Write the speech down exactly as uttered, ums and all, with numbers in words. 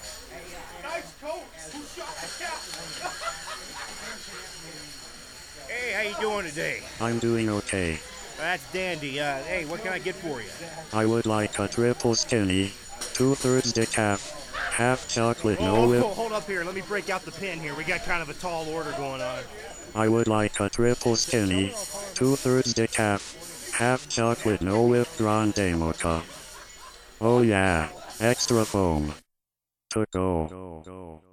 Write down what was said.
Nice coach. Who shot the cat? Hey, how you doing today? I'm doing okay. That's dandy. Uh, hey, what can I get for you? I would like a triple skinny, two-thirds decaf, half chocolate, no Oh, whip. hold up here. Let me break out the pen here. We got kind of a tall order going on. I would like a triple skinny, two-thirds decaf, half chocolate, no whip, grande mocha. Oh yeah, extra foam. To go.